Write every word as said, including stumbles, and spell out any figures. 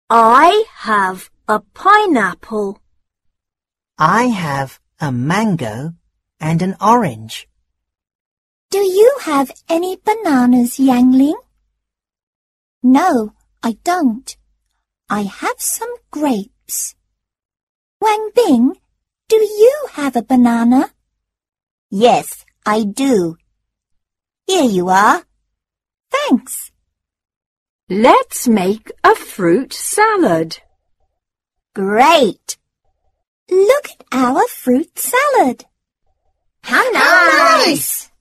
I have a pineapple. I have a mango and an orange. Do you have any bananas, Yangling? No, I don't. I have some grapes. Wang Bing, do you have a banana? Yes, I do. Here you are. Thanks. Let's make a fruit salad. Great! Look at our fruit salad. How nice!